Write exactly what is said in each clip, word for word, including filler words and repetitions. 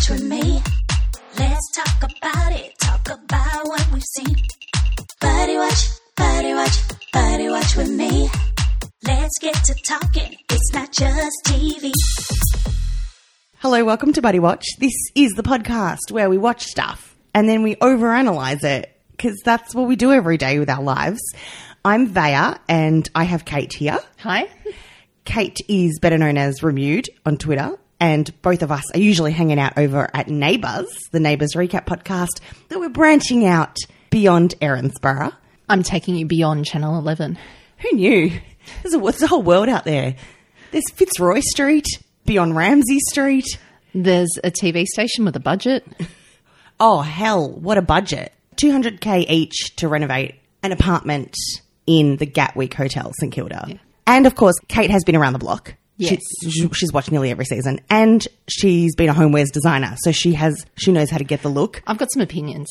Watch with me. Let's talk about it. Talk about what we've seen. Buddy watch, buddy watch, buddy watch with me. Let's get to talking. It's not just T V. Hello, welcome to Buddy Watch. This is the podcast where we watch stuff and then we overanalyze it because that's what we do every day with our lives. I'm Vaya and I have Kate here. Hi. Kate is better known as Remude on Twitter, and both of us are usually hanging out over at Neighbours, the Neighbours Recap podcast, that we're branching out beyond Erinsborough. I'm taking you beyond Channel eleven. Who knew? There's a, there's a whole world out there. There's Fitzroy Street, beyond Ramsay Street. There's a T V station with a budget. Oh, hell, what a budget. two hundred K each to renovate an apartment in the Gatwick Hotel, St Kilda. Yeah. And, of course, Kate has been around the block. Yes. She, she's watched nearly every season. And she's been a homewares designer, so she has she knows how to get the look. I've got some opinions.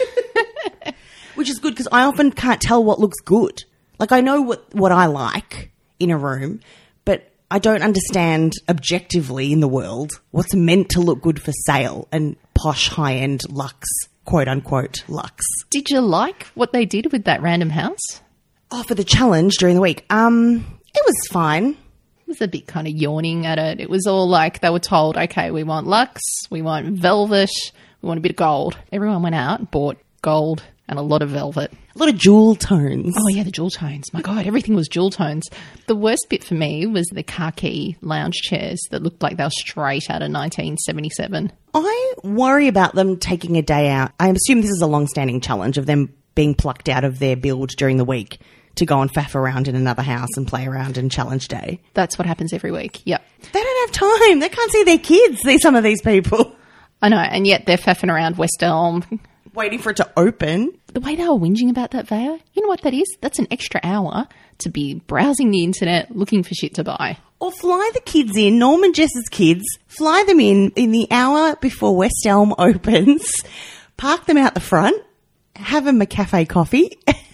Which is good because I often can't tell what looks good. Like, I know what, what I like in a room, but I don't understand objectively in the world what's meant to look good for sale and posh, high-end luxe, quote-unquote luxe. Did you like what they did with that random house? Oh, for the challenge during the week. Um, it was fine. It was a bit kind of yawning at it. It was all like they were told, okay, we want luxe, we want velvet, we want a bit of gold. Everyone went out and bought gold and a lot of velvet. A lot of jewel tones. Oh, yeah, the jewel tones. My God, everything was jewel tones. The worst bit for me was the khaki lounge chairs that looked like they were straight out of nineteen seventy-seven. I worry about them taking a day out. I assume this is a long-standing challenge of them being plucked out of their build during the week to go and faff around in another house and play around in challenge day. That's what happens every week. Yep. They don't have time. They can't see their kids, see some of these people. I know, and yet they're faffing around West Elm. Waiting for it to open. The way they were whinging about that, Vaya, you know what that is? That's an extra hour to be browsing the internet, looking for shit to buy. Or fly the kids in, Norm and Jess's kids, fly them in in the hour before West Elm opens, park them out the front, have them a cafe coffee,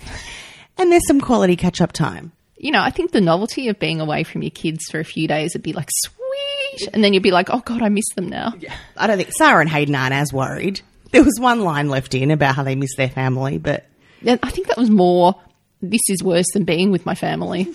and there's some quality catch-up time. You know, I think the novelty of being away from your kids for a few days would be like, sweet, and then you'd be like, oh, God, I miss them now. Yeah. I don't think Sarah and Hayden aren't as worried. There was one line left in about how they miss their family, but... Yeah, I think that was more, this is worse than being with my family.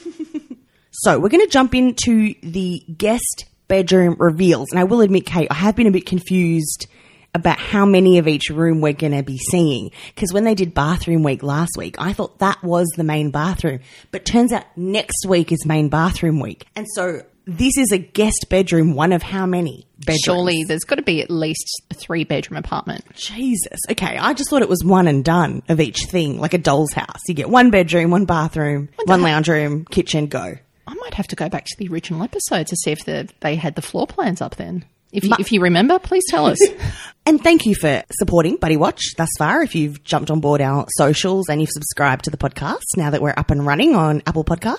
So we're going to jump into the guest bedroom reveals. And I will admit, Kate, I have been a bit confused about how many of each room we're going to be seeing. Because when they did bathroom week last week, I thought that was the main bathroom. But turns out next week is main bathroom week. And so this is a guest bedroom, one of how many bedrooms? Surely there's got to be at least a three-bedroom apartment. Jesus. Okay, I just thought it was one and done of each thing, like a doll's house. You get one bedroom, one bathroom, one lounge room, kitchen, go. I might have to go back to the original episode to see if the, they had the floor plans up then. If you, if you remember, please tell us. And thank you for supporting Buddy Watch thus far. If you've jumped on board our socials and you've subscribed to the podcast now that we're up and running on Apple Podcasts.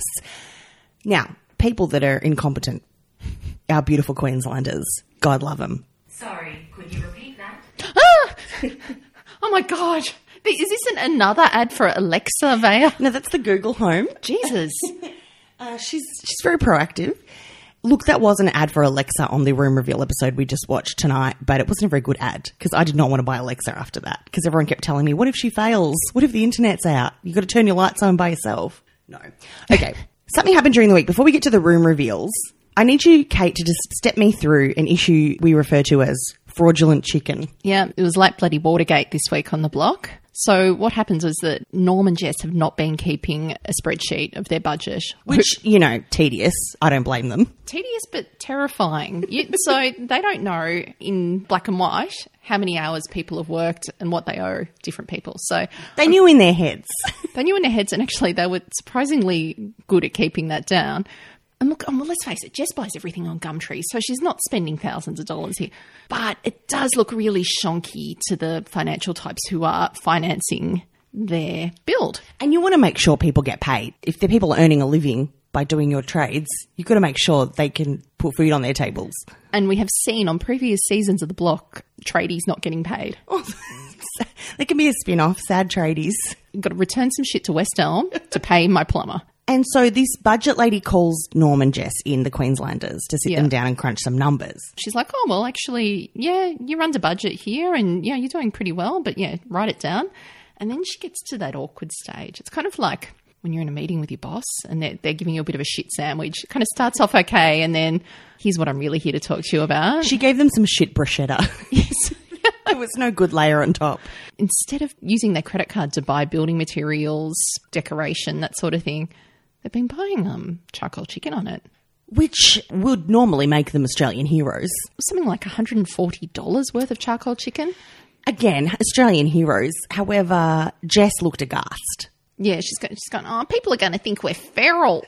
Now, people that are incompetent, our beautiful Queenslanders, God love them. Sorry, could you repeat that? Ah! Oh, my God. Is this an, another ad for Alexa, Vaya? No, that's the Google Home. Jesus. uh, she's she's very proactive. Look, that was an ad for Alexa on the room reveal episode we just watched tonight, but it wasn't a very good ad because I did not want to buy Alexa after that because everyone kept telling me, what if she fails? What if the internet's out? You've got to turn your lights on by yourself. No. Okay. Something happened during the week. Before we get to the room reveals, I need you, Kate, to just step me through an issue we refer to as fraudulent chicken. Yeah, it was like bloody Watergate this week on the block. So what happens is that Norm and Jess have not been keeping a spreadsheet of their budget. Which, you know, tedious. I don't blame them. Tedious but terrifying. You, so they don't know in black and white how many hours people have worked and what they owe different people. So they knew in their heads. They knew in their heads, and actually they were surprisingly good at keeping that down. And look, well, let's face it, Jess buys everything on Gumtree, so she's not spending thousands of dollars here. But it does look really shonky to the financial types who are financing their build. And you want to make sure people get paid. If the people are earning a living by doing your trades, you've got to make sure they can put food on their tables. And we have seen on previous seasons of The Block, tradies not getting paid. Oh, there can be a spin-off, sad tradies. You've got to return some shit to West Elm to pay my plumber. And so this budget lady calls Norm and Jess in, the Queenslanders, to sit Yeah. them down and crunch some numbers. She's like, oh, well, actually, yeah, you're under budget here and, yeah, you're doing pretty well, but, yeah, write it down. And then she gets to that awkward stage. It's kind of like when you're in a meeting with your boss and they're, they're giving you a bit of a shit sandwich. It kind of starts off okay, and then here's what I'm really here to talk to you about. She gave them some shit bruschetta. Yes. There was no good layer on top. Instead of using their credit card to buy building materials, decoration, that sort of thing, they've been buying um, charcoal chicken on it. Which would normally make them Australian heroes. Something like one hundred forty dollars worth of charcoal chicken. Again, Australian heroes. However, Jess looked aghast. Yeah, she's going, she's going, oh, people are going to think we're ferals.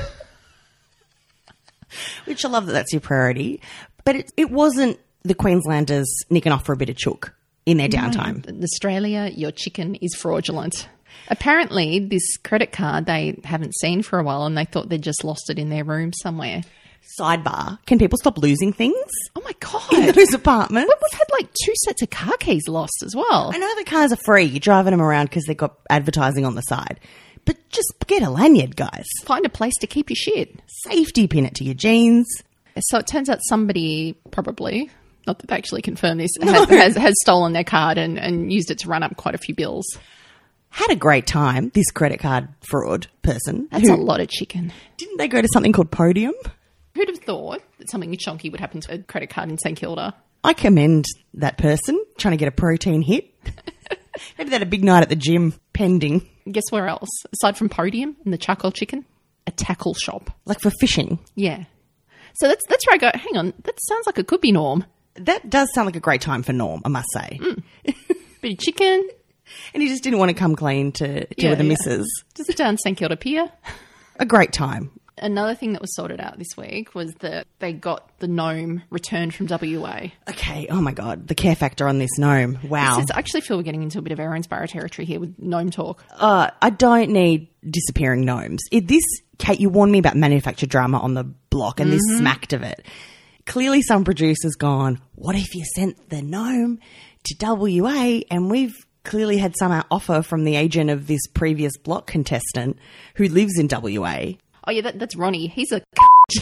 Which I love that that's your priority. But it, it wasn't the Queenslanders nicking off for a bit of chook in their downtime. In Australia, your chicken is fraudulent. Apparently, this credit card they haven't seen for a while and they thought they'd just lost it in their room somewhere. Sidebar, can people stop losing things Oh, my God. in those apartments? We've had like two sets of car keys lost as well. I know the cars are free. You're driving them around because they've got advertising on the side. But just get a lanyard, guys. Find a place to keep your shit. Safety pin it to your jeans. So it turns out somebody probably, not that they actually confirmed this, has, has, has stolen their card and, and used it to run up quite a few bills. Had a great time, this credit card fraud person. That's who, a lot of chicken. Didn't they go to something called Podium? Who'd have thought that something chunky would happen to a credit card in St Kilda? I commend that person trying to get a protein hit. Maybe they had a big night at the gym pending. Guess where else? Aside from Podium and the charcoal chicken, a tackle shop. Like for fishing. Yeah. So that's that's where I go, hang on, that sounds like it could be Norm. That does sound like a great time for Norm, I must say. Mm. Bit of chicken. And he just didn't want to come clean to, to Yeah, with the yeah. missus. Just down St Kilda Pier. A great time. Another thing that was sorted out this week was that they got the gnome returned from W A. Okay, oh my God, the care factor on this gnome. Wow. This is- I actually feel we're getting into a bit of Erinsborough territory here with gnome talk. Uh, I don't need disappearing gnomes. It, this, Kate, you warned me about manufactured drama on the block, and this smacked of it. Clearly some producer's gone, what if you sent the gnome to W A, and we've clearly had some offer from the agent of this previous block contestant who lives in W A. Oh, yeah, that, that's Ronnie. He's a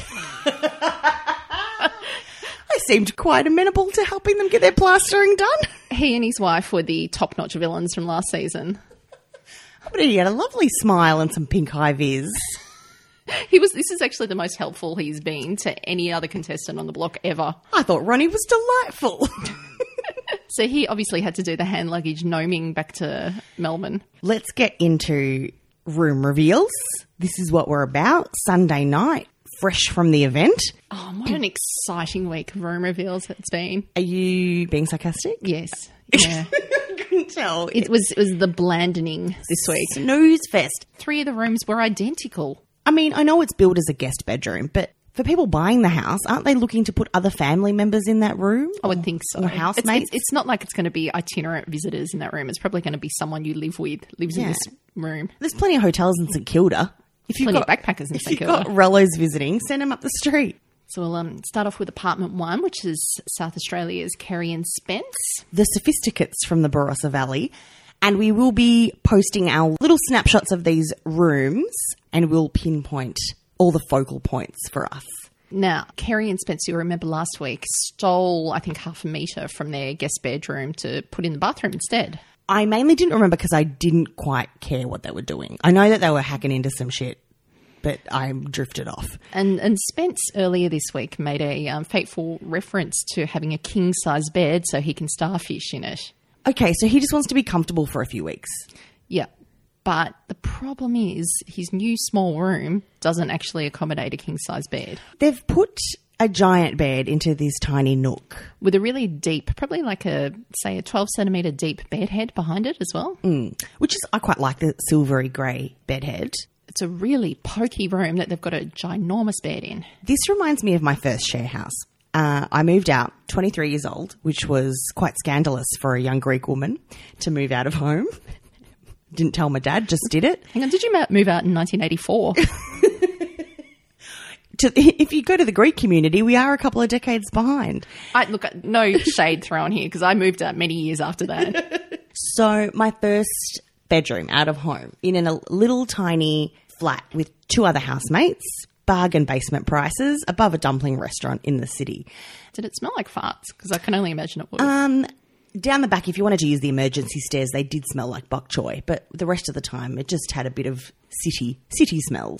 They seemed quite amenable to helping them get their plastering done. He and his wife were the top-notch villains from last season. But he had a lovely smile and some pink high vis. He was. This is actually the most helpful he's been to any other contestant on the block ever. I thought Ronnie was delightful. So he obviously had to do the hand luggage gnoming back to Melbourne. Let's get into room reveals. This is what we're about. Sunday night, fresh from the event. Oh, what an exciting week of room reveals it's been. Are you being sarcastic? Yes. Yeah. I couldn't tell. It was it was the blandening this week. Snooze fest. Three of the rooms were identical. I mean, I know it's billed as a guest bedroom, but for people buying the house, aren't they looking to put other family members in that room? I would think so. Or It's, housemates? it's, it's not like it's going to be itinerant visitors in that room. It's probably going to be someone you live with, lives in Yeah. this room. There's plenty of hotels in St Kilda. If you've Plenty got of backpackers in if St you've Kilda. got Rellos visiting, send them up the street. So we'll um, start off with apartment one, which is South Australia's Kerry and Spence. The Sophisticates from the Barossa Valley. And we will be posting our little snapshots of these rooms, and we'll pinpoint all the focal points for us. Now, Kerry and Spence, you'll remember last week, stole, I think, half a metre from their guest bedroom to put in the bathroom instead. I mainly didn't remember because I didn't quite care what they were doing. I know that they were hacking into some shit, but I drifted off. And and Spence earlier this week made a um, fateful reference to having a king-size bed so he can starfish in it. Okay, so he just wants to be comfortable for a few weeks. Yeah. But the problem is his new small room doesn't actually accommodate a king-size bed. They've put a giant bed into this tiny nook. With a really deep, probably like a, say, a twelve centimetre deep bed head behind it as well. Mm, which is, I quite like the silvery grey bed head. It's a really pokey room that they've got a ginormous bed in. This reminds me of my first share house. Uh, I moved out twenty-three years old, which was quite scandalous for a young Greek woman to move out of home. Didn't tell my dad, just did it. Hang on, did you ma- move out in nineteen eighty-four? To, if you go to the Greek community, we are a couple of decades behind. I, look, no shade thrown here because I moved out many years after that. So my first bedroom out of home in a little tiny flat with two other housemates, bargain basement prices, above a dumpling restaurant in the city. Did it smell like farts? Because I can only imagine it would. Um, down the back, if you wanted to use the emergency stairs, they did smell like bok choy, but the rest of the time it just had a bit of city city smells.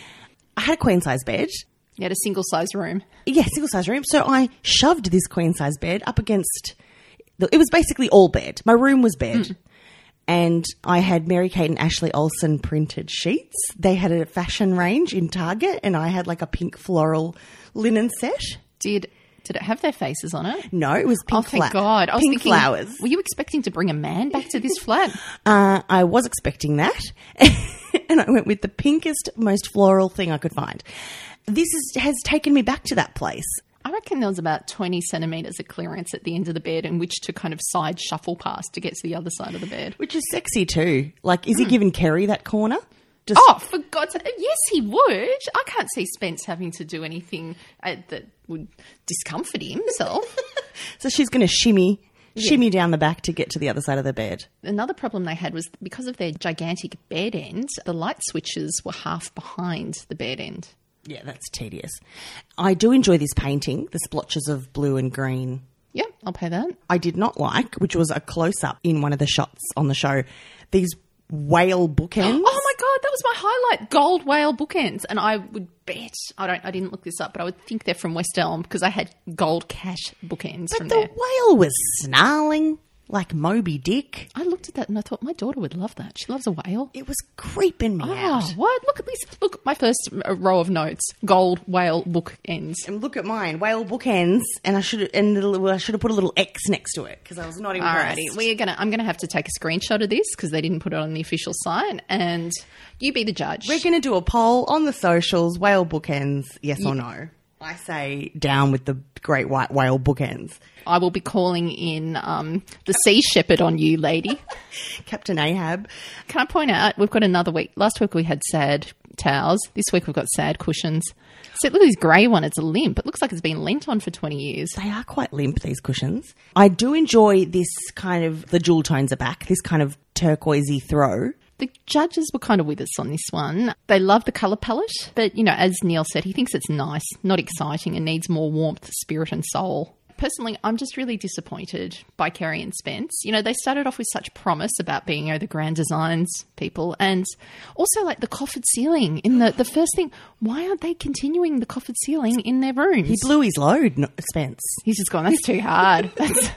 I had a queen size bed. You had a single size room. Yeah, single size room. So I shoved this queen size bed up against. The, it was basically all bed. My room was bed. Mm. And I had Mary Kate and Ashley Olsen printed sheets. They had a fashion range in Target, and I had like a pink floral linen set. Did did it have their faces on it? No, it was pink. Oh, thank fla- God! I was pink thinking, flowers. Were you expecting to bring a man back to this flat? Uh, I was expecting that, and I went with the pinkest, most floral thing I could find. This is, has taken me back to that place. I reckon there was about twenty centimetres of clearance at the end of the bed in which to kind of side shuffle past to get to the other side of the bed. Which is sexy too. Like, is mm. he giving Kerry that corner? Just- oh, for God's sake. Yes, he would. I can't see Spence having to do anything uh, that would discomfort himself. So she's going to shimmy, yeah. shimmy down the back to get to the other side of the bed. Another problem they had was because of their gigantic bed end, the light switches were half behind the bed end. Yeah, that's tedious. I do enjoy this painting, the splotches of blue and green. Yeah, I'll pay that. I did not like, which was a close-up in one of the shots on the show, these whale bookends. Oh my God, that was my highlight, gold whale bookends. And I would bet, I don't, I didn't look this up, but I would think they're from West Elm because I had gold cash bookends but from the there. whale was snarling like Moby Dick. I looked at that and I thought my daughter would love that. She loves a whale. It was creeping me oh, out. What? Look at this. Look at my first row of notes. Gold whale bookends. And look at mine, whale bookends, and I should and little, I should have put a little X next to it because I was not impressed. Alrighty, we're gonna. I'm gonna have to take a screenshot of this because they didn't put it on the official site, and you be the judge. We're gonna do a poll on the socials. Whale bookends, yes yeah. or no? I say down with the great white whale bookends. I will be calling in um, the Sea Shepherd on you, lady. Captain Ahab. Can I point out, we've got another week. Last week we had sad towels. This week we've got sad cushions. So look at this grey one. It's a limp. It looks like it's been lent on for twenty years. They are quite limp, these cushions. I do enjoy this kind of, the jewel tones are back, this kind of turquoisey throw. The judges were kind of with us on this one. They love the colour palette, but, you know, as Neil said, he thinks it's nice, not exciting, and needs more warmth, spirit and soul. Personally, I'm just really disappointed by Kerry and Spence. You know, they started off with such promise about being, you know, the grand designs people, and also like the coffered ceiling in the, the first thing. Why aren't they continuing the coffered ceiling in their rooms? He blew his load, not Spence. He's just gone, that's too hard. That's...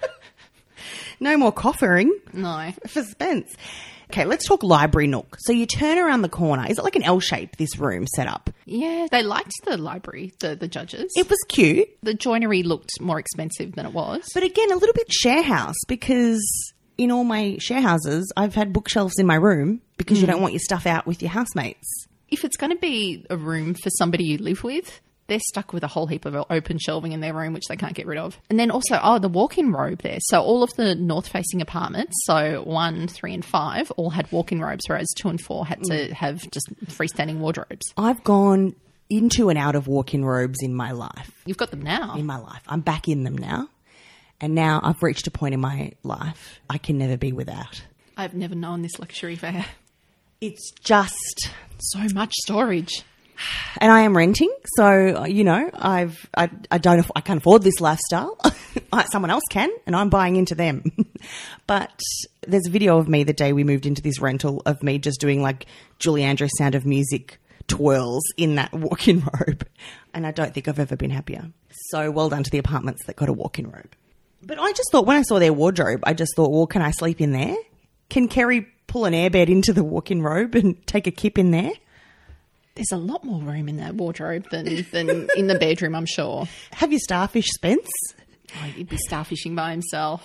No more coffering. No. For Spence. Okay, let's talk library nook. So you turn around the corner. Is it like an L shape, this room set up? Yeah, they liked the library, the, the judges. It was cute. The joinery looked more expensive than it was. But again, a little bit share house because in all my share houses, I've had bookshelves in my room because mm. you don't want your stuff out with your housemates. If it's going to be a room for somebody you live with, they're stuck with a whole heap of open shelving in their room, which they can't get rid of. And then also, oh, the walk-in robe there. So all of the north-facing apartments, so one, three and five, all had walk-in robes, whereas two and four had to mm. have just freestanding wardrobes. I've gone into and out of walk-in robes in my life. You've got them now. In my life. I'm back in them now. And now I've reached a point in my life I can never be without. I've never known this luxury fare. It's just... so much storage. And I am renting, so, you know, I've, I, I don't, I can't afford this lifestyle. Someone else can, and I'm buying into them. But there's a video of me the day we moved into this rental of me just doing like Julie Andrews Sound of Music twirls in that walk-in robe. And I don't think I've ever been happier. So well done to the apartments that got a walk-in robe. But I just thought, when I saw their wardrobe, I just thought, well, can I sleep in there? Can Kerry pull an airbed into the walk-in robe and take a kip in there? There's a lot more room in that wardrobe than, than in the bedroom, I'm sure. Have you starfish, Spence? Oh, he'd be starfishing by himself.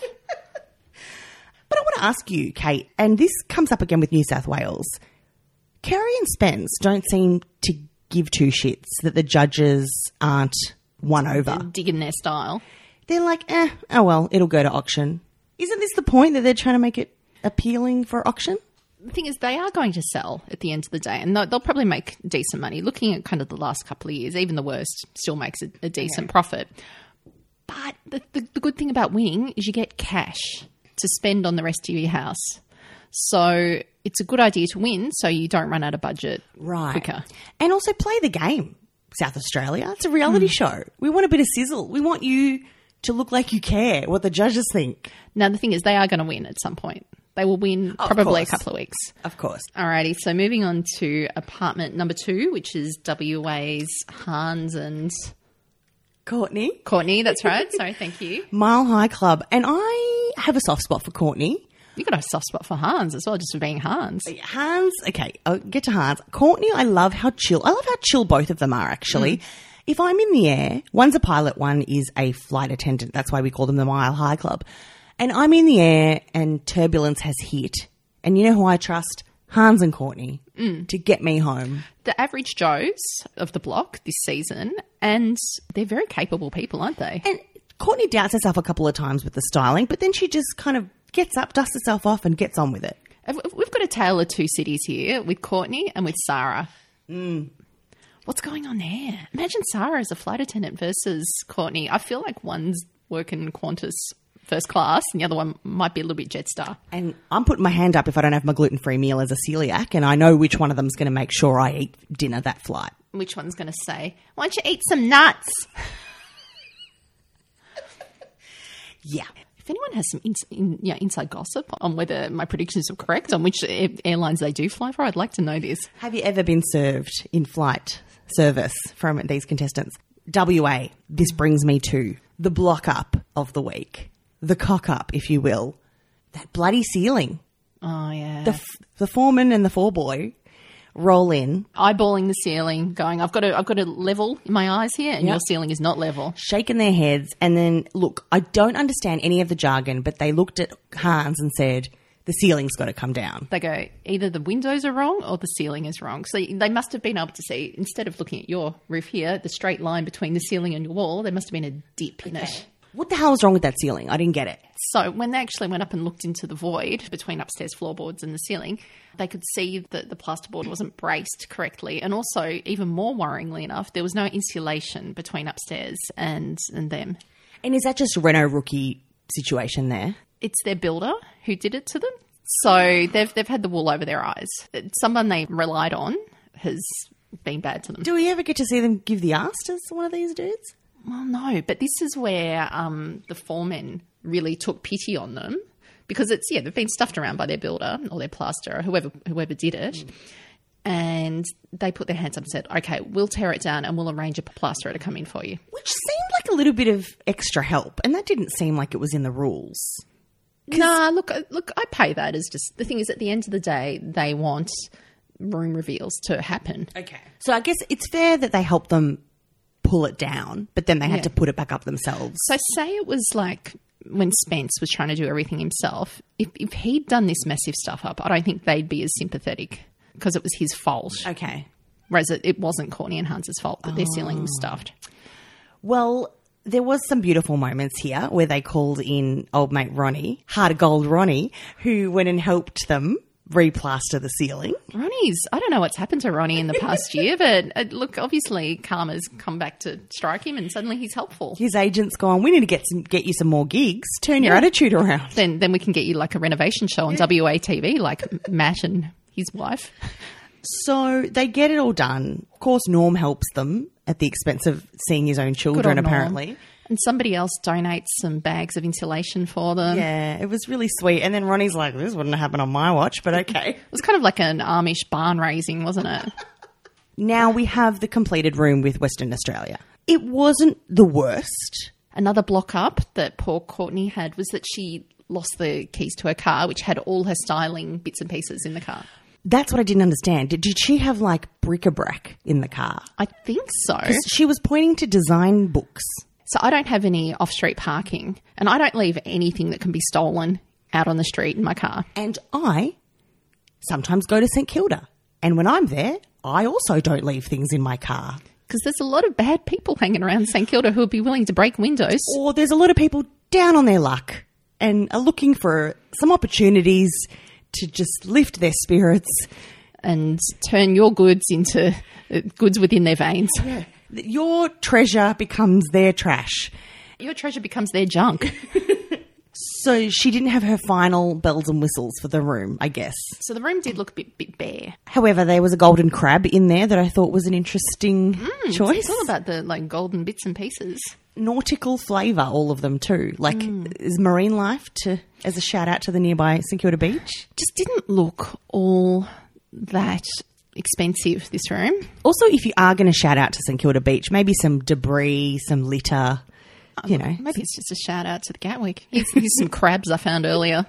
But I want to ask you, Kate, and this comes up again with New South Wales. Kerry and Spence don't seem to give two shits that the judges aren't won over. They're digging their style. They're like, eh, oh well, it'll go to auction. Isn't this the point that they're trying to make it appealing for auction? The thing is, they are going to sell at the end of the day, and they'll, they'll probably make decent money. Looking at kind of the last couple of years, even the worst still makes a, a decent yeah. profit. But the, the, the good thing about winning is you get cash to spend on the rest of your house. So it's a good idea to win so you don't run out of budget Right. quicker. And also play the game, South Australia. It's a reality show. We want a bit of sizzle. We want you to look like you care what the judges think. Now, the thing is, they are going to win at some point. They will win Of probably a course. couple of weeks. Of course. Alrighty, so moving on to apartment number two, which is W A's Hans and Courtney. Courtney. That's right. Sorry, thank you. Mile High Club. And I have a soft spot for Courtney. You got a soft spot for Hans as well, just for being Hans. Hans, okay, I'll get to Hans. Courtney, I love how chill. I love how chill both of them are, actually. Mm. If I'm in the air, one's a pilot, one is a flight attendant. That's why we call them the Mile High Club. And I'm in the air and turbulence has hit. And you know who I trust? Hans and Courtney mm. to get me home. The average Joes of the block this season, and they're very capable people, aren't they? And Courtney doubts herself a couple of times with the styling, but then she just kind of gets up, dusts herself off and gets on with it. We've got a tale of two cities here with Courtney and with Sarah. Mm. What's going on there? Imagine Sarah as a flight attendant versus Courtney. I feel like one's working Qantas first class and the other one might be a little bit Jetstar. And I'm putting my hand up if I don't have my gluten-free meal as a celiac, and I know which one of them's going to make sure I eat dinner that flight. Which one's going to say, why don't you eat some nuts? Yeah. If anyone has some ins- in, yeah, inside gossip on whether my predictions are correct, on which air- airlines they do fly for, I'd like to know this. Have you ever been served in flight service from these contestants? W A, this brings me to the block up of the week. The cock up, if you will. That bloody ceiling. Oh, yeah. The, f- the foreman and the four-boy roll in. Eyeballing the ceiling, going, I've got to, I've got to level in my eyes here, and Yep. your ceiling is not level. Shaking their heads. And then, look, I don't understand any of the jargon, but they looked at Hans and said, the ceiling's got to come down. They go, either the windows are wrong or the ceiling is wrong. So they must have been able to see, instead of looking at your roof here, the straight line between the ceiling and your wall, there must have been a dip in it. What the hell is wrong with that ceiling? I didn't get it. So when they actually went up and looked into the void between upstairs floorboards and the ceiling, they could see that the plasterboard wasn't braced correctly. And also, even more worryingly enough, there was no insulation between upstairs and, and them. And is that just Renault rookie situation there? It's their builder who did it to them. So they've they've had the wool over their eyes. Someone they relied on has been bad to them. Do we ever get to see them give the ass to one of these dudes? Well, no, but this is where um, the foremen really took pity on them because it's, yeah, they've been stuffed around by their builder or their plasterer, whoever whoever did it. Mm. And they put their hands up and said, okay, we'll tear it down and we'll arrange a plasterer to come in for you. Which seemed like a little bit of extra help. And that didn't seem like it was in the rules. Nah, look, look, I pay that as just, the thing is at the end of the day, they want room reveals to happen. Okay. So I guess it's fair that they help them pull it down, but then they had Yeah. to put it back up themselves. So say it was like when Spence was trying to do everything himself, if, if he'd done this massive stuff up, I don't think they'd be as sympathetic because it was his fault. Okay. Whereas it, it wasn't Courtney and Hans's fault that their ceiling was stuffed. Well, there was some beautiful moments here where they called in old mate Ronnie, Heart of Gold Ronnie, who went and helped them replaster the ceiling. Ronnie's, I don't know what's happened to Ronnie in the past year, but uh, look, obviously karma's come back to strike him and suddenly he's helpful. His agent's gone, we need to get some, get you some more gigs. Turn your Yeah. attitude around. Then then we can get you like a renovation show on W A T V like Matt and his wife. So they get it all done. Of course, Norm helps them at the expense of seeing his own children, Good on Norm. apparently. And somebody else donates some bags of insulation for them. Yeah, it was really sweet. And then Ronnie's like, this wouldn't happen on my watch, but okay. It was kind of like an Amish barn raising, wasn't it? Now we have the completed room with Western Australia. It wasn't the worst. Another block up that poor Courtney had was that she lost the keys to her car, which had all her styling bits and pieces in the car. That's what I didn't understand. Did, did she have like bric-a-brac in the car? I think so. 'Cause she was pointing to design books. So I don't have any off-street parking and I don't leave anything that can be stolen out on the street in my car. And I sometimes go to St Kilda. And when I'm there, I also don't leave things in my car. Because there's a lot of bad people hanging around St Kilda who would be willing to break windows. Or there's a lot of people down on their luck and are looking for some opportunities to just lift their spirits. And turn your goods into uh, goods within their veins. Your treasure becomes their trash. Your treasure becomes their junk. So she didn't have her final bells and whistles for the room, I guess. So the room did look a bit, bit bare. However, there was a golden crab in there that I thought was an interesting choice. It's all about the like golden bits and pieces. Nautical flavour, all of them too. Like, is marine life to as a shout out to the nearby St Kilda beach? Just didn't look all that expensive, this room. Also, if you are going to shout out to St Kilda beach, maybe some debris, some litter, you know. Maybe it's just a shout out to the Gatwick. Here's, here's some crabs I found earlier.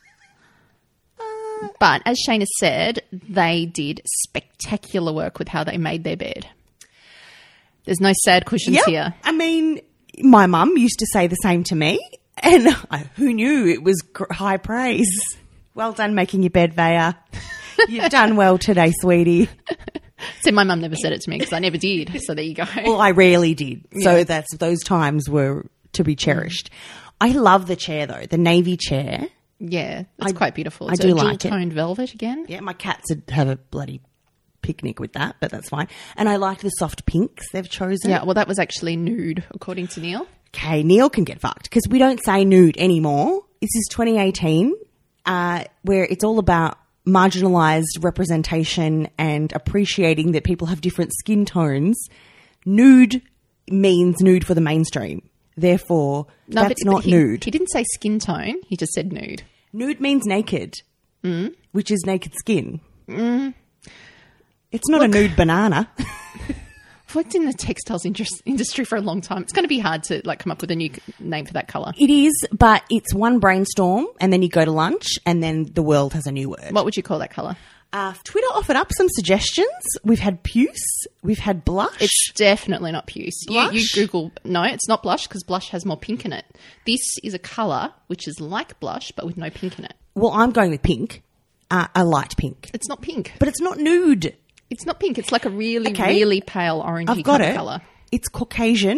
Uh, but as Shayna said, they did spectacular work with how they made their bed. There's no sad cushions Yep. here. I mean, my mum used to say the same to me, and I, who knew it was gr- high praise. Well done making your bed, Vaya. You've done well today, sweetie. So my mum never said it to me because I never did. So there you go. Well, I rarely did. So Yeah. that's those times were to be cherished. I love the chair, though, the navy chair. Yeah, it's I- quite beautiful. I It's do a like it. dual-toned velvet again. Yeah, my cats would have a bloody picnic with that, but that's fine. And I like the soft pinks they've chosen. Yeah, well, that was actually nude, according to Neil. Okay, Neil can get fucked because we don't say nude anymore. This is twenty eighteen, uh, where it's all about marginalised representation and appreciating that people have different skin tones. Nude means nude for the mainstream. Therefore, No, that's but, not but he, nude. He didn't say skin tone. He just said nude. Nude means naked, mm. which is naked skin. Mm. It's not a nude banana. I've worked in the textiles indus- industry for a long time. It's going to be hard to like come up with a new name for that colour. It is, but it's one brainstorm and then you go to lunch and then the world has a new word. What would you call that colour? Uh, Twitter offered up some suggestions. We've had puce. We've had blush. It's definitely not puce. You, you Blush? Google, no, it's not blush because blush has more pink in it. This is a colour which is like blush but with no pink in it. well, I'm going with pink, uh, a light pink. It's not pink. But it's not nude. It's not pink. It's like a really, Okay. really pale orangey I've got kind of it. colour. It's Caucasian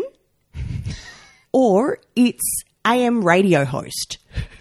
or it's A M radio host.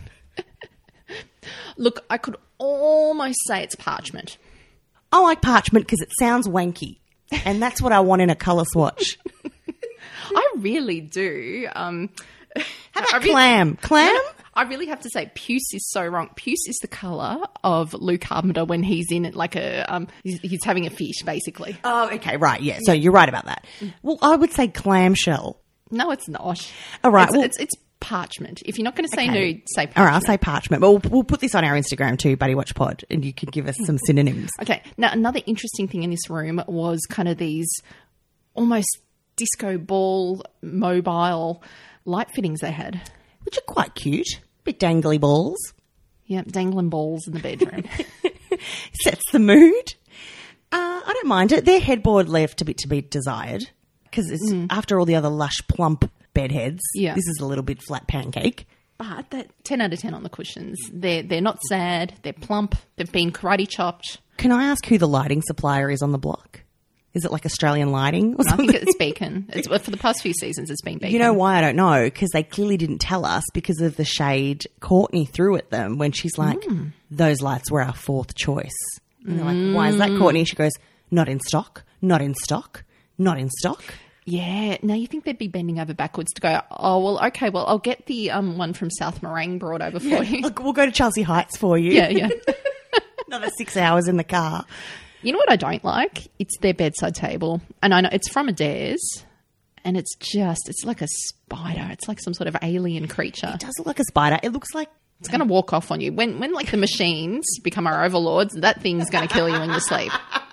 Look, I could almost say it's parchment. I like parchment because it sounds wanky. And that's what I want in a colour swatch. I really do. Um, How about I really- clam? Clam? I really have to say, puce is so wrong. Puce is the colour of Luke Carpenter when he's in it like a, um, he's, he's having a fish, basically. Oh, okay, right, yeah. So you're right about that. Well, I would say clamshell. No, it's not. All right, It's, well- it's, it's parchment. If you're not going to say Okay. nude, say parchment. All right, I'll say parchment. But we'll, we'll put this on our Instagram too, Buddy Watch Pod, and you can give us some synonyms. Okay. Now, another interesting thing in this room was kind of these almost disco ball mobile light fittings they had. Which are quite cute. Bit dangly balls. Yeah, dangling balls in the bedroom. Sets the mood. Uh, I don't mind it. Their headboard left a bit to be desired because it's after all the other lush, plump bed heads. Yeah. This is a little bit flat pancake. But that ten out of ten on the cushions. They're they're not sad. They're plump. They've been karate chopped. Can I ask who the lighting supplier is on the block? Is it like Australian Lighting or I something? think it's Beacon. It's for the past few seasons. It's been Beacon. You know why I don't know? Because they clearly didn't tell us because of the shade Courtney threw at them when she's like, Mm. those lights were our fourth choice. And they're like, why is that, Courtney? She goes, not in stock, not in stock, not in stock. Yeah. Now you think they'd be bending over backwards to go, oh, well, okay, well, I'll get the um, one from South Morang brought over for you. Look, we'll go to Chelsea Heights for you. Yeah, yeah. Another six hours in the car. You know what I don't like? It's their bedside table. And I know it's from Adairs. And it's just, it's like a spider. It's like some sort of alien creature. It does look like a spider. It looks like It's going to walk off on you. When, when like the machines become our overlords, that thing's going to kill you in your sleep.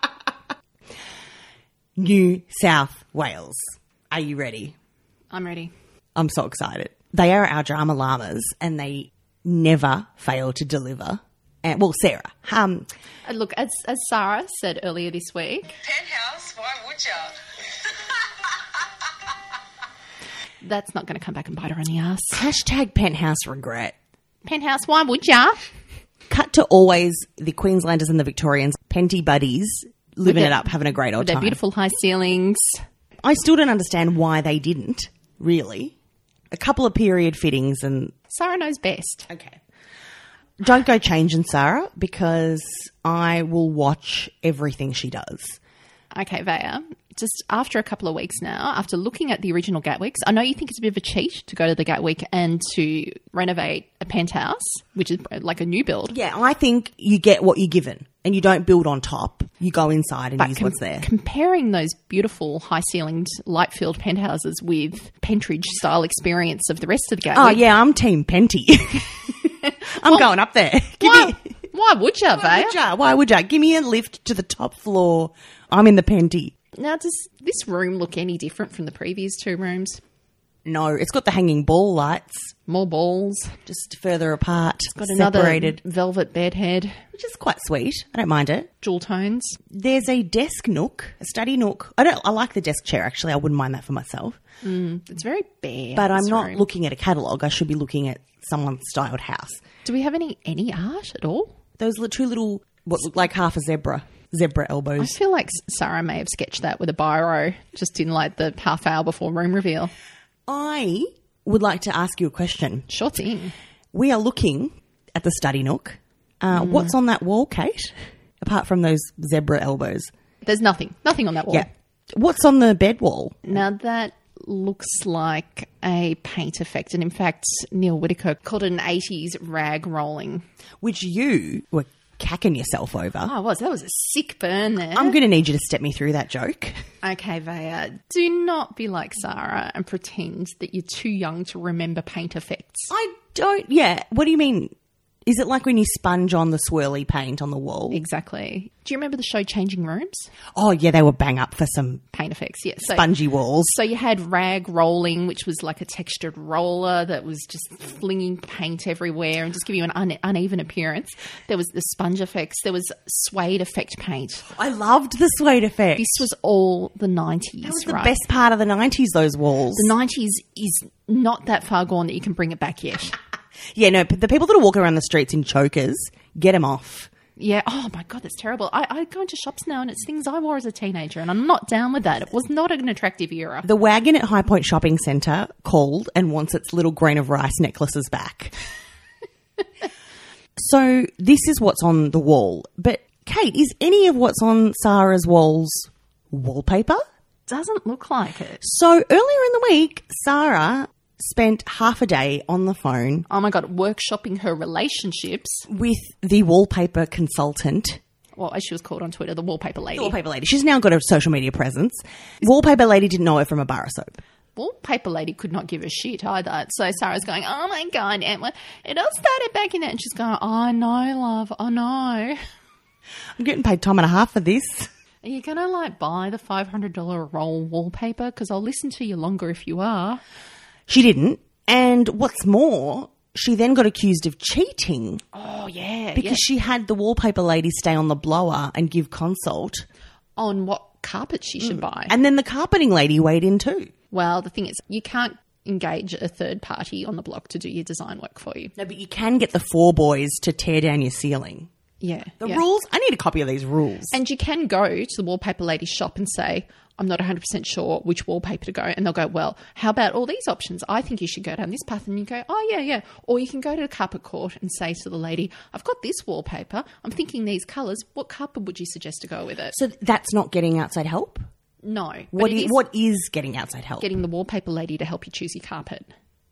New South Wales. Are you ready? I'm ready. I'm so excited. They are our drama llamas and they never fail to deliver. And, well, Sarah, um, Uh, look, as, as Sarah said earlier this week, Penthouse, why would ya? that's not going to come back and bite her in the ass. hashtag penthouse regret. Penthouse, why would ya? Cut to always the Queenslanders and the Victorians, penty buddies, living their- it up, having a great old With their time. beautiful high ceilings. I still don't understand why they didn't, really. A couple of period fittings and... Sarah knows best. Okay. Don't go changing Sarah because I will watch everything she does. Okay, Vaya, just after a couple of weeks now, after looking at the original Gatwicks, I know you think it's a bit of a cheat to go to the Gatwick and to renovate a penthouse, which is like a new build. Yeah, I think you get what you're given and you don't build on top. You go inside and But use com- what's there. comparing those beautiful high-ceilinged, light-filled penthouses with Pentridge-style experience of the rest of the Oh, Gatwick. yeah, I'm Team Penty. I'm going up there. Give Why, me, why would you, why Vaya? would ya? Why would ya? Give me a lift to the top floor. I'm in the Penty. Now, does this room look any different from the previous two rooms? No, it's got the hanging ball lights More balls, just further apart, got another separated, velvet bed head, which is quite sweet. I don't mind it. jewel tones. There's a desk nook, a study nook. I don't. I like the desk chair actually. I wouldn't mind that for myself. It's very bare. But I'm this not room. looking at a catalogue. I should be looking at someone's styled house. Do we have any any art at all? Those li- two little, what look like half a zebra, zebra I elbows. feel like Sarah may have sketched that with a biro just in like the half hour before room reveal. I would like to ask you a question. Sure thing. We are looking at the study nook. Uh, Mm. What's on that wall, Kate? Apart from those zebra elbows. There's nothing, nothing on that wall. Yeah. What's on the bed wall? Now that looks like a paint effect, and in fact, Neil Whitaker called it an eighties rag rolling. Which you were cacking yourself over. Oh, I was. That was a sick burn there. I'm going to need you to step me through that joke. Okay, Vaya, do not be like Sarah and pretend that you're too young to remember paint effects. I don't, yeah. What do you mean? Is it like when you sponge on the swirly paint on the wall? Exactly. Do you remember the show Changing Rooms? Oh, yeah, they were bang up for some Paint effects, yes. So, spongy walls. so you had rag rolling, which was like a textured roller that was just flinging paint everywhere and just give you an un- uneven appearance. There was the sponge effects. There was suede effect paint. I loved the suede effect. This was all the nineties, That was the right? best part of the nineties, those walls. The nineties is not that far gone that you can bring it back yet. Yeah, no, the people that are walking around the streets in chokers, get them off. Yeah. Oh my God, that's terrible. I, I go into shops now and it's things I wore as a teenager and I'm not down with that. It was not an attractive era. The wagon at High Point Shopping Centre called and wants its little grain of rice necklaces back. So this is what's on the wall. But Kate, is any of what's on Sarah's walls wallpaper? Doesn't look like it. So earlier in the week, Sarah spent half a day on the phone Oh my God, workshopping her relationships. with the wallpaper consultant. Well, as she was called on Twitter, the wallpaper lady. The wallpaper lady. She's now got a social media presence. Wallpaper lady didn't know her from a bar of soap. Wallpaper lady could not give a shit either. So Sarah's going, oh my God, Emma, it all started back in that. And she's going, oh, I know, love, I know. I'm getting paid time and a half for this. Are you going to like buy the five hundred dollars roll wallpaper? Because I'll listen to you longer if you are. She didn't. And what's more, she then got accused of cheating Oh, yeah. because yeah. she had the wallpaper lady stay on the blower and give consult. On what carpet she should buy. And then the carpeting lady weighed in too. Well, the thing is, you can't engage a third party on the block to do your design work for you. No, but you can get the four boys to tear down your ceiling. Yeah. The yeah. rules? I need a copy of these rules. And you can go to the wallpaper lady's shop and say, I'm not one hundred percent sure which wallpaper to go. And they'll go, well, how about all these options? I think you should go down this path. And you go, oh, yeah, yeah. Or you can go to the carpet court and say to the lady, I've got this wallpaper. I'm thinking these colours. What carpet would you suggest to go with it? So that's not getting outside help? No. but What it is, is what is getting outside help? getting the wallpaper lady to help you choose your carpet.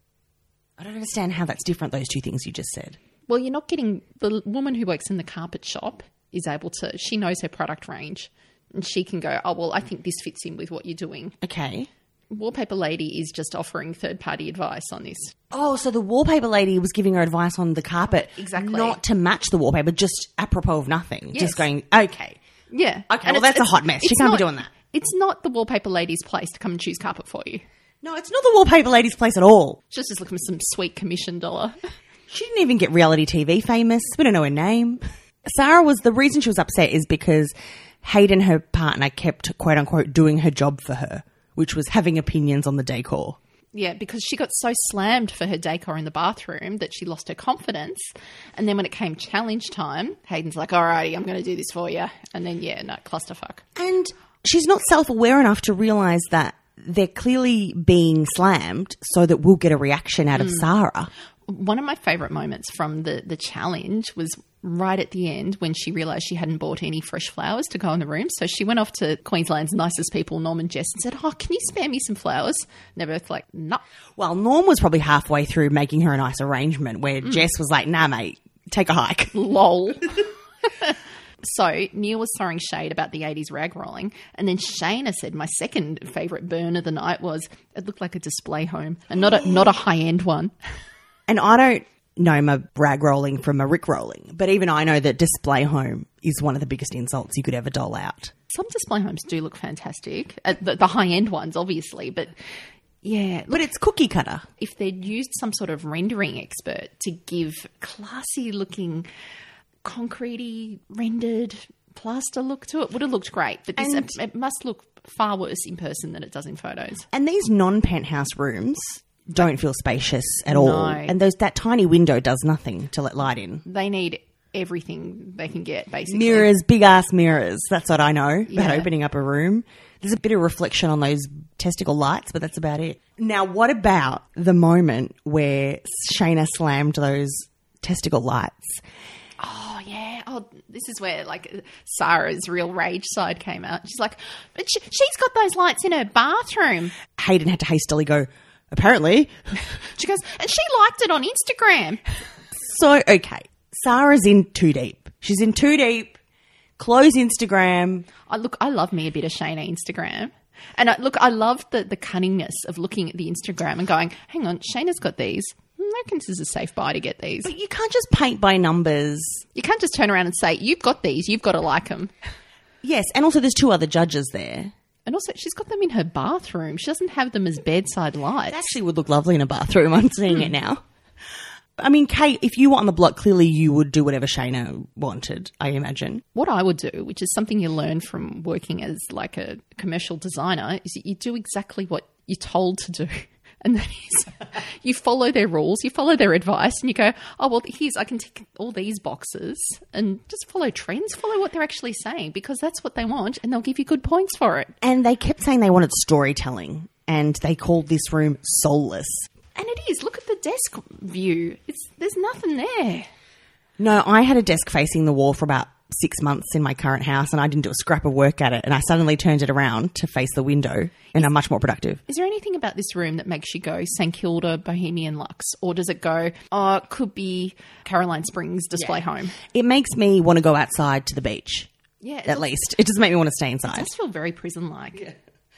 I don't understand how that's different, those two things you just said. Well, you're not getting the woman who works in the carpet shop is able to, she knows her product range and she can go, oh, well, I think this fits in with what you're doing. Okay. Wallpaper lady is just offering third party advice on this. Oh, so the wallpaper lady was giving her advice on the carpet. Exactly. Not to match the wallpaper, just apropos of nothing. Yes. Just going, okay. Yeah. Okay, And well, it's- that's a it's- hot mess. She it's can't be not- doing that. It's not the wallpaper lady's place to come and choose carpet for you. No, it's not the wallpaper lady's place at all. She's just looking for some sweet commission dollar. She didn't even get reality T V famous. We don't know her name. Sarah was, the reason she was upset is because Hayden, her partner, kept quote unquote doing her job for her, which was having opinions on the decor. Yeah, because she got so slammed for her decor in the bathroom that she lost her confidence. And then when it came challenge time, Hayden's like, alrighty, I'm going to do this for you. And then, yeah, no, clusterfuck. And she's not self-aware enough to realise that they're clearly being slammed so that we'll get a reaction out of Sarah. One of my favourite moments from the, the challenge was right at the end when she realised she hadn't bought any fresh flowers to go in the room. So she went off to Queensland's nicest people, Norm and Jess, and said, oh, can you spare me some flowers? And they're both like, no. Well, Norm was probably halfway through making her a nice arrangement where Mm. Jess was like, nah, mate, take a hike. Lol. So Neil was throwing shade about the eighties rag rolling, and then Shayna said my second favourite burn of the night was it looked like a display home and not a not a high end one. And I don't know my rag rolling from a Rick rolling, but even I know that display home is one of the biggest insults you could ever dole out. Some display homes do look fantastic, uh, the, the high end ones obviously, but yeah, look, But it's cookie cutter. if they'd used some sort of rendering expert to give classy looking, concretey rendered plaster look to it, would have looked great. But this, And- it, it must look far worse in person than it does in photos. And these non-penthouse rooms don't feel spacious at all. No. And those that tiny window does nothing to let light in. They need everything they can get, basically. Mirrors, big-ass mirrors. That's what I know Yeah. about opening up a room. There's a bit of reflection on those testicle lights, but that's about it. Now, what about the moment where Shayna slammed those testicle lights? Oh, yeah. Oh, this is where, like, Sarah's real rage side came out. She's like, but she, she's got those lights in her bathroom. Hayden had to hastily go, apparently. She goes, and she liked it on Instagram. So, okay, Sarah's in too deep. She's in too deep. Close Instagram. I look, I love me a bit of Shayna Instagram. And I, look, I love the, the cunningness of looking at the Instagram and going, hang on, Shayna's got these. I reckon this is a safe buy to get these. But you can't just paint by numbers. You can't just turn around and say, you've got these, you've got to like them. Yes, and also there's two other judges there. And also, she's got them in her bathroom. She doesn't have them as bedside lights. It actually would look lovely in a bathroom. I'm seeing it now. I mean, Kate, if you were on the block, clearly you would do whatever Shayna wanted, I imagine. What I would do, which is something you learn from working as like a commercial designer, is that you do exactly what you're told to do. And that is, you follow their rules, you follow their advice, and you go, oh, well, here's, I can tick all these boxes and just follow trends, follow what they're actually saying, because that's what they want, and they'll give you good points for it. And they kept saying they wanted storytelling, and they called this room soulless. And it is. Look at the desk view. It's there's nothing there. No, I had a desk facing the wall for about six months in my current house, and I didn't do a scrap of work at it, and I suddenly turned it around to face the window, and I'm much more productive. Is there anything about this room that makes you go St Kilda, Bohemian Lux? Or does it go, oh, it could be Caroline Springs display home? It makes me want to go outside to the beach, Yeah. at least. It doesn't make me want to stay It inside. does feel very prison-like.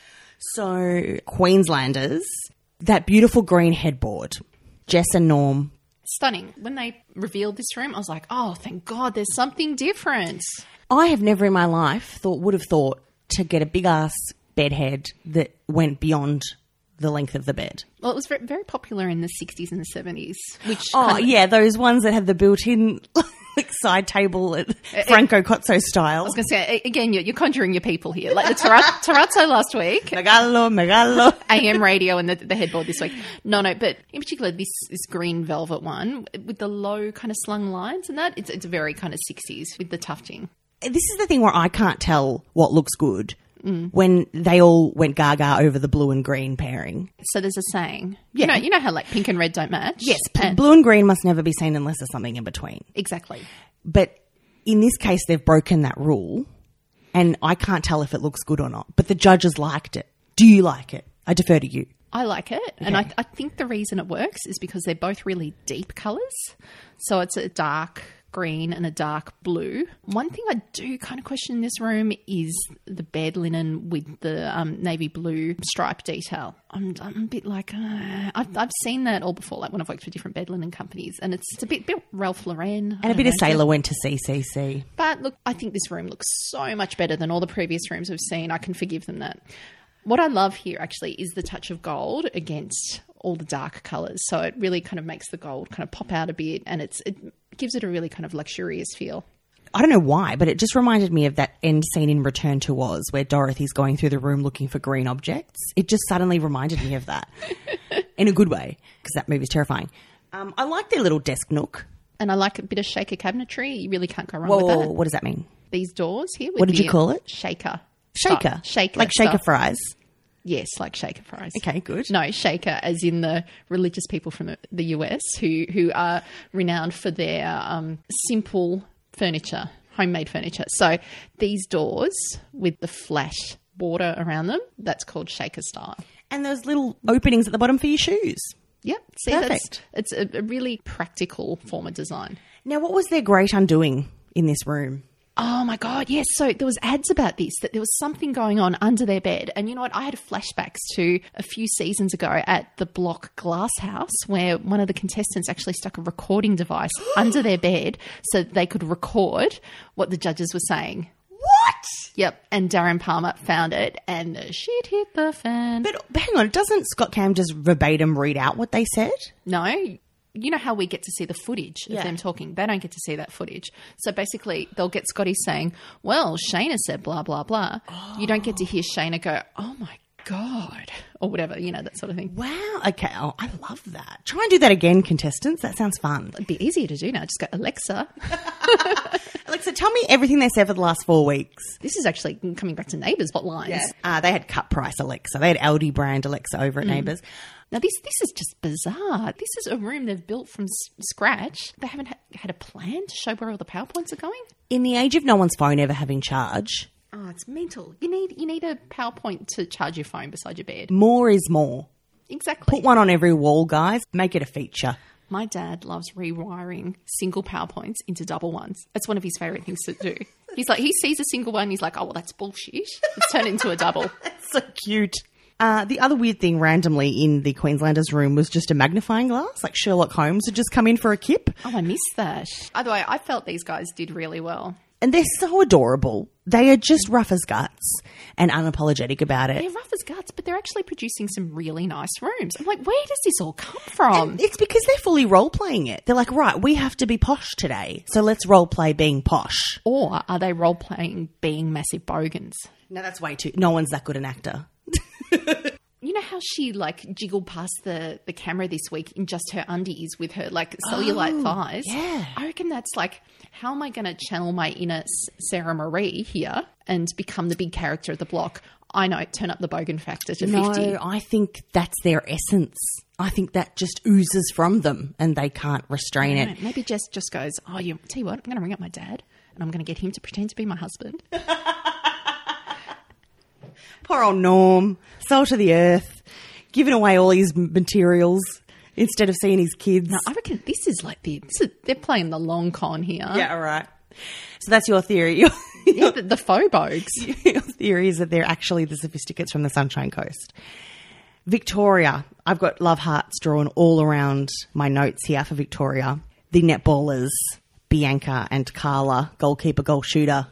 So, Queenslanders, that beautiful green headboard, Jess and Norm. Stunning. When they revealed this room, I was like, oh, thank God, there's something different. I have never in my life thought would have thought to get a big ass bed head that went beyond the length of the bed. Well, it was very, very popular in the sixties and the seventies, which Oh kind of- yeah, those ones that have the built-in like side table at Franco Cozzo style. I was going to say, a- again, you're, you're conjuring your people here. Like the terra- terrazzo last week, Megalo, megalo. A M radio and the, the headboard this week. No, no, but in particular, this, this green velvet one with the low kind of slung lines and that, it's, it's very kind of sixties with the tufting. This is the thing where I can't tell what looks good when they all went gaga over the blue and green pairing. So there's a saying. Yeah. You know, you know how like pink and red don't match? Yes, And- blue and green must never be seen unless there's something in between. exactly. But in this case, they've broken that rule, and I can't tell if it looks good or not. But the judges liked it. Do you like it? I defer to you. I like it. And I, I think the reason it works is because they're both really deep colours. So it's a dark green and a dark blue. One thing I do kind of question in this room is the bed linen with the um, navy blue stripe detail. I'm, I'm a bit like, uh, I've, I've seen that all before, like when I've worked for different bed linen companies. And it's, it's a bit, bit Ralph Lauren. And a bit of Sailor went to C C C. But look, I think this room looks so much better than all the previous rooms we've seen. I can forgive them that. What I love here actually is the touch of gold against all the dark colours. So it really kind of makes the gold kind of pop out a bit, and it's it gives it a really kind of luxurious feel. I don't know why, but it just reminded me of that end scene in Return to Oz where Dorothy's going through the room looking for green objects. It just suddenly reminded me of that in a good way, because that movie's terrifying. Um, I like their little desk nook. And I like a bit of shaker cabinetry. You really can't go wrong Whoa, with whoa, that. whoa, what does that mean? These doors here. With What did the you call it? Shaker. Shaker. Style. Shaker. Like shaker style. fries. Yes, like shaker fries. Okay, good. No, shaker as in the religious people from the U S who, who are renowned for their um, simple furniture, homemade furniture. So these doors with the flat border around them, that's called shaker style. And those little openings at the bottom for your shoes. Yep. See, Perfect. That's, it's a, a really practical form of design. Now, what was their great undoing in this room? Oh my God, yes. So there was ads about this, that there was something going on under their bed. And you know what? I had flashbacks to a few seasons ago at the Block Glass House, where one of the contestants actually stuck a recording device under their bed so that they could record what the judges were saying. What? Yep. And Darren Palmer found it and the shit hit the fan. But hang on, doesn't Scott Cam just verbatim read out what they said? No. You know how we get to see the footage of Yeah. them talking? They don't get to see that footage. So basically, they'll get Scotty saying, well, Shayna said blah, blah, blah. Oh. You don't get to hear Shayna go, oh, my God, or whatever, you know, that sort of thing. Wow. Okay. Oh, I love that. Try and do that again, contestants. That sounds fun. It'd be easier to do now. Just go, Alexa. Alexa, tell me everything they said for the last four weeks. This is actually coming back to Neighbours hotlines. Uh, they had cut price Alexa. They had Aldi brand Alexa over at Neighbours. Now, this this is just bizarre. This is a room they've built from s- scratch. They haven't ha- had a plan to show where all the PowerPoints are going. In the age of no one's phone ever having charge, Oh, it's mental. You need you need a PowerPoint to charge your phone beside your bed. more is more. Exactly. Put one on every wall, guys. Make it a feature. My dad loves rewiring single PowerPoints into double ones. It's one of his favourite things to do. He's like, he sees a single one, he's like, oh, well, that's bullshit. Let's turn it into a double. So cute. Uh, the other weird thing randomly in the Queenslanders room was just a magnifying glass. Like Sherlock Holmes had just come in for a kip. Oh, I missed that. Either way, I felt these guys did really well. And they're so adorable. They are just rough as guts and unapologetic about it. They're rough as guts, but they're actually producing some really nice rooms. I'm like, where does this all come from? And it's because they're fully role-playing it. They're like, right, we have to be posh today, so let's role-play being posh. Or are they role-playing being massive bogans? No, that's way too... No one's that good an actor. You know how she, like, jiggled past the, the camera this week in just her undies with her, like, cellulite Oh, thighs? yeah. I reckon that's, like, how am I going to channel my inner S- Sarah Marie here and become the big character of the block? I know, turn up the bogan factor to fifty. No, I think that's their essence. I think that just oozes from them and they can't restrain it. Right, maybe Jess just goes, oh, you tell you what, I'm going to ring up my dad and I'm going to get him to pretend to be my husband. Poor old Norm, soul to the earth, giving away all his materials instead of seeing his kids. No, I reckon this is like the, this is, they're playing the long con here. Yeah, all right. So that's your theory. Your, Yeah, the, the faux bogues. your theory is that they're actually the sophisticates from the Sunshine Coast. Victoria, I've got love hearts drawn all around my notes here for Victoria. The netballers, Bianca and Carla, goalkeeper, goal shooter.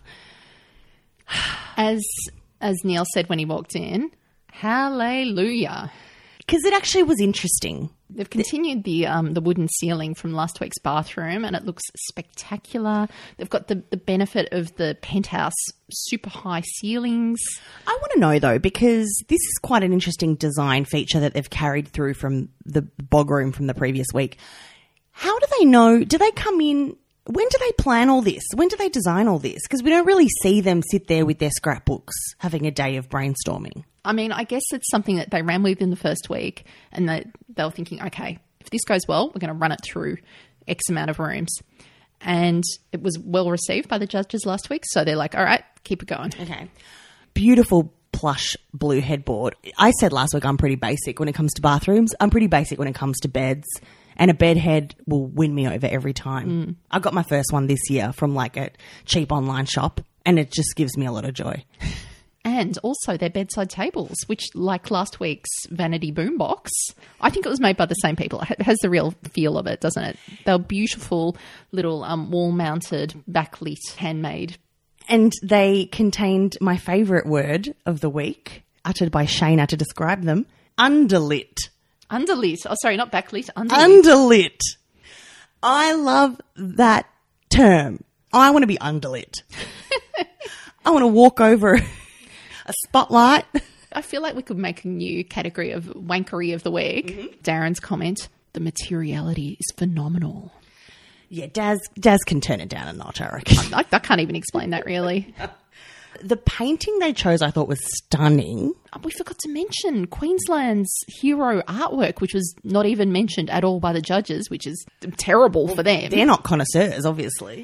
As as Neil said when he walked in, hallelujah. Because it actually was interesting. They've continued the um, the wooden ceiling from last week's bathroom and it looks spectacular. They've got the, the benefit of the penthouse super high ceilings. I want to know, though, because this is quite an interesting design feature that they've carried through from the bog room from the previous week. How do they know? Do they come in? When do they plan all this? When do they design all this? Because we don't really see them sit there with their scrapbooks having a day of brainstorming. I mean, I guess it's something that they ran with in the first week and they, they were thinking, okay, if this goes well, we're going to run it through X amount of rooms. And it was well received by the judges last week. So they're like, all right, keep it going. Okay. Beautiful plush blue headboard. I said last week I'm pretty basic when it comes to bathrooms. I'm pretty basic when it comes to beds. And a bed head will win me over every time. Mm. I got my first one this year from like a cheap online shop and it just gives me a lot of joy. And also their bedside tables, which, like last week's Vanity Boombox, I think it was made by the same people. It has the real feel of it, doesn't it? They're beautiful little um, wall-mounted, backlit, handmade. And they contained my favourite word of the week, uttered by Shayna to describe them, underlit. Underlit. Oh, sorry, not backlit. Underlit. Underlit. I love that term. I want to be underlit. I want to walk over a spotlight. I feel like we could make a new category of wankery of the week. Mm-hmm. Darren's comment, the materiality is phenomenal. Yeah, Daz, Daz can turn it down a notch, I reckon. I, I can't even explain that, really. The painting they chose I thought was stunning. Oh, we forgot to mention Queensland's hero artwork, which was not even mentioned at all by the judges, which is terrible for them. They're not connoisseurs, obviously.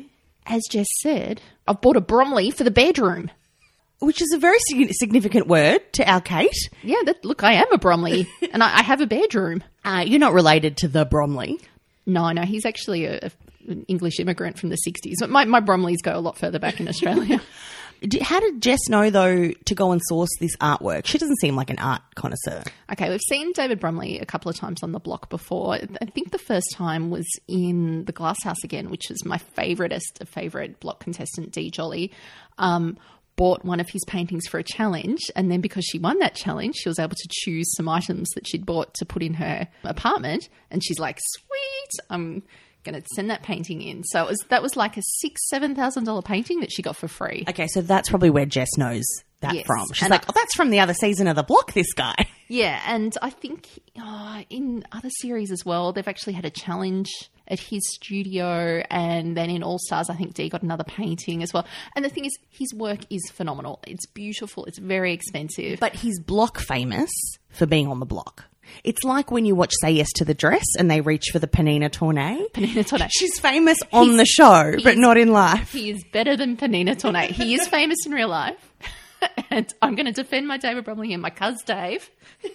as Jess said, I've bought a Bromley for the bedroom. Which is a very sig- significant word to our Kate. Yeah, that, look, I am a Bromley and I, I have a bedroom. Uh, you're not related to the Bromley. No, no, he's actually a, a, an English immigrant from the sixties. But my, my Bromleys go a lot further back in Australia. D- How did Jess know, though, to go and source this artwork? She doesn't seem like an art connoisseur. Okay, we've seen David Bromley a couple of times on the block before. I think the first time was in The Glass House again, which is my favouriteest of favourite block contestant, Dee Jolly. Um, bought one of his paintings for a challenge, and then because she won that challenge, she was able to choose some items that she'd bought to put in her apartment, and she's like, sweet, I'm going to send that painting in. So it was that was like a six, seven thousand dollar painting that she got for free. Okay, so that's probably where Jess knows that Yes, from. She's and like, I- oh, that's from the other season of The Block, this guy. Yeah, and I think oh, in other series as well, they've actually had a challenge at his studio, and then in All Stars, I think Dee got another painting as well. And the thing is, his work is phenomenal. It's beautiful. It's very expensive. But he's block famous for being on the block. It's like when you watch Say Yes to the Dress and they reach for the Panina Tournay. Panina Tournay. She's famous on He's- the show, but he's- not in life. He is better than Panina Tournay. He is famous in real life. And I'm going to defend my David Bromley and my cuz Dave.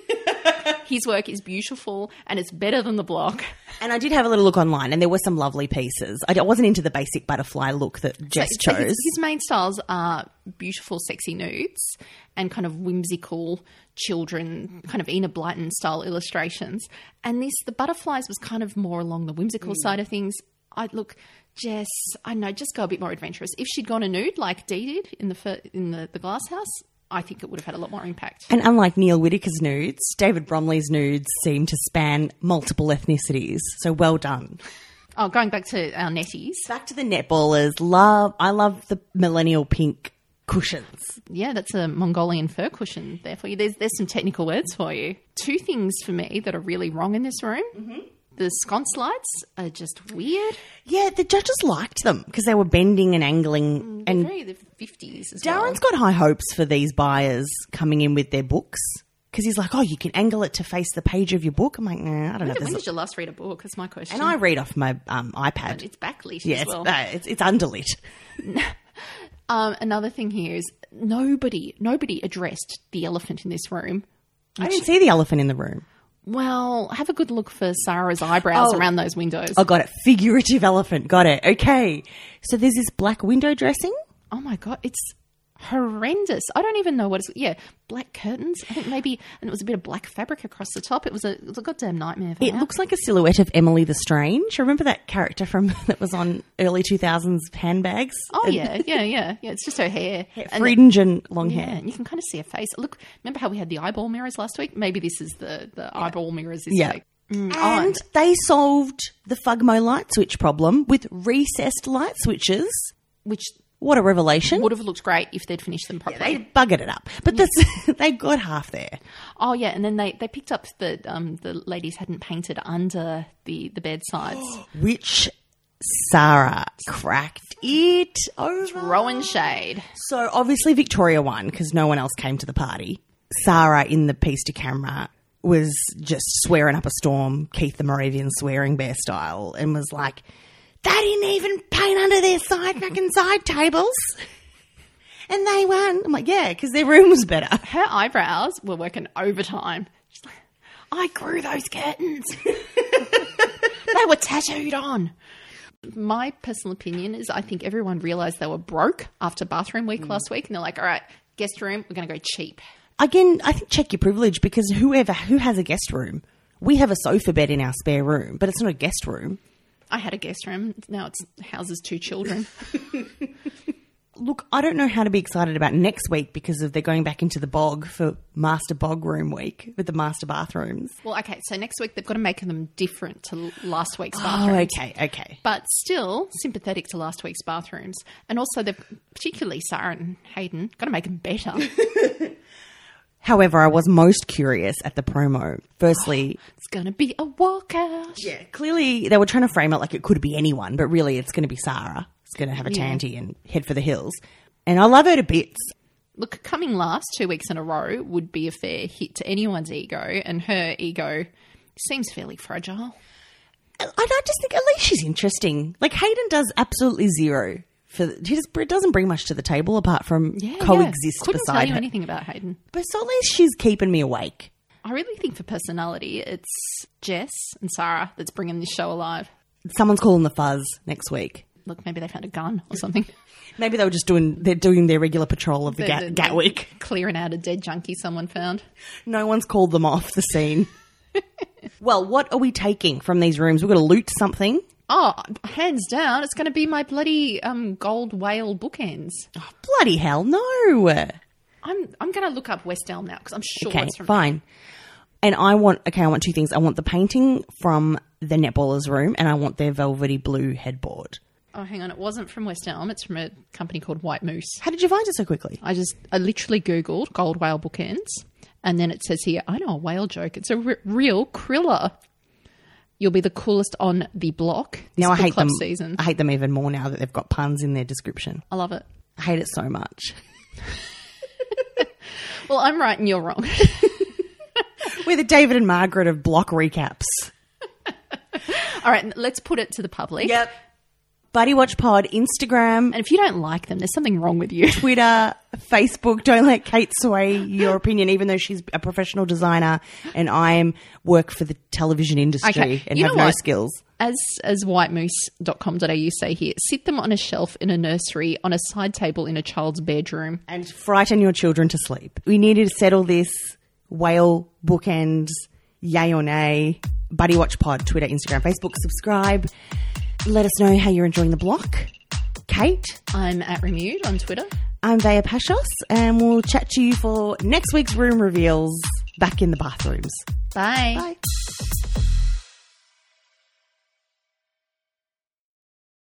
His work is beautiful and it's better than the block. And I did have a little look online, and there were some lovely pieces. I wasn't into the basic butterfly look that Jess So chose. his, his main styles are beautiful, sexy nudes and kind of whimsical children, kind of Enid Blyton style illustrations. And this, the butterflies was kind of more along the whimsical side of things. I look, Jess, I know, just go a bit more adventurous. If she'd gone a nude like Dee did in the fir- in the, the Glass House, I think it would have had a lot more impact. And unlike Neil Whittaker's nudes, David Bromley's nudes seem to span multiple ethnicities. So well done. Oh, going back to our netties. Back to the netballers. Love, I love the millennial pink cushions. Yeah, that's a Mongolian fur cushion there for you. There's there's some technical words for you. Two things for me that are really wrong in this room. Mm-hmm. The sconce lights are just weird. Yeah, the judges liked them because they were bending and angling. They're and very the fifties as Darren's well. got high hopes for these buyers coming in with their books because he's like, oh, you can angle it to face the page of your book. I'm like, nah, I don't know. When, There's when a- did you last read a book? That's my question. and I read off my um, iPad. It's backlit Yeah, as it's, well. uh, it's, it's underlit. Um, another thing here is nobody, nobody addressed the elephant in this room. I didn't see the elephant in the room. Well, have a good look for Sarah's eyebrows Oh. around those windows. Oh, got it. Figurative elephant. Got it. Okay. So there's this black window dressing. Oh my God, it's horrendous. I don't even know what it's, yeah, black curtains. I think maybe, and it was a bit of black fabric across the top. It was a, it was a goddamn nightmare for It her. looks like a silhouette of Emily the Strange. Remember that character from that was on early two thousands handbags? Oh yeah, yeah, yeah, yeah. It's just her hair. And- Fringe and long Yeah, hair. and you can kind of see her face. Look, remember how we had the eyeball mirrors last week? Maybe this is the, the eyeball mirrors this Yeah. week. Mm, oh, And they solved the Fugmo light switch problem with recessed light switches. which What a revelation. would have looked great if they'd finished them properly. They buggered it up. But that's, they got half there. Oh yeah, and then they, they picked up that um, the ladies hadn't painted under the, the bedsides. Which Sarah cracked it over. Rowan shade. So obviously Victoria won because no one else came to the party. Sarah in the piece to camera was just swearing up a storm, Keith the Moravian swearing bear style, and was like, they didn't even paint under their side fucking side tables. And they won. I'm like, yeah, because their room was better. Her eyebrows were working overtime. She's like, I grew those curtains. They were tattooed on. My personal opinion is I think everyone realised they were broke after bathroom week last week, and they're like, all right, guest room, we're going to go cheap. Again, I think check your privilege because whoever, who has a guest room? We have a sofa bed in our spare room, but it's not a guest room. I had a guest room. Now it's houses two children. Look, I don't know how to be excited about next week because of they're going back into the bog for Master Bog Room Week with the master bathrooms. Well, okay, so next week they've got to make them different to last week's Oh, bathrooms. okay, okay. But still sympathetic to last week's bathrooms. And also, they've, particularly Sarah and Hayden, got to make them better. However, I was most curious at the promo. Firstly, It's going to be a walkout. yeah, clearly they were trying to frame it like it could be anyone, but really it's going to be Sarah. It's going to have a Yeah. tanty and head for the hills. And I love her to bits. Look, coming last two weeks in a row would be a fair hit to anyone's ego, and her ego seems fairly fragile. I, I just think at least she's interesting. Like Hayden does absolutely zero For he just it doesn't bring much to the table apart from Yeah, coexist yeah. Couldn't beside tell you her. anything about Hayden. But so at least she's keeping me awake. I really think for personality, it's Jess and Sarah that's bringing this show alive. Someone's calling the fuzz next week. Look, maybe they found a gun or something. Maybe they were just doing they're doing their regular patrol of the, They're- Gat- they're Gatwick. Clearing out a dead junkie someone found. No one's called them off the scene. Well, what are we taking from these rooms? We've got to loot something. Oh, hands down, it's going to be my bloody um, gold whale bookends. Oh, bloody hell, no. I'm I'm going to look up West Elm now because I'm sure Okay, it's from fine. And I want, okay, I want two things. I want the painting from the netballers' room and I want their velvety blue headboard. Oh, hang on, it wasn't from West Elm. It's from a company called White Moose. How did you find it so quickly? I just, I literally Googled gold whale bookends, and then it says here, I know a whale joke. It's a r- real kriller. You'll be the coolest on the block. This Now I book hate club them. season. I hate them even more now that they've got puns in their description. I love it. I hate it so much. Well, I'm right and you're wrong. We're the David and Margaret of block recaps. All right, let's put it to the public. Buddy Watch Pod, Instagram, And if you don't like them, there's something wrong with you. Twitter, Facebook. Don't let Kate sway your opinion, even though she's a professional designer and I am work for the television industry Okay, and you have know no what? skills. As as white moose dot com dot a u say here, sit them on a shelf in a nursery, on a side table in a child's bedroom. And frighten your children to sleep. We need to settle this. Whale bookends, yay or nay. Buddy Watch Pod, Twitter, Instagram, Facebook. Subscribe. Let us know how you're enjoying the block. Kate, I'm at Remude on Twitter. I'm Vaya Pashos, and we'll chat to you for next week's room reveals back in the bathrooms. Bye. Bye.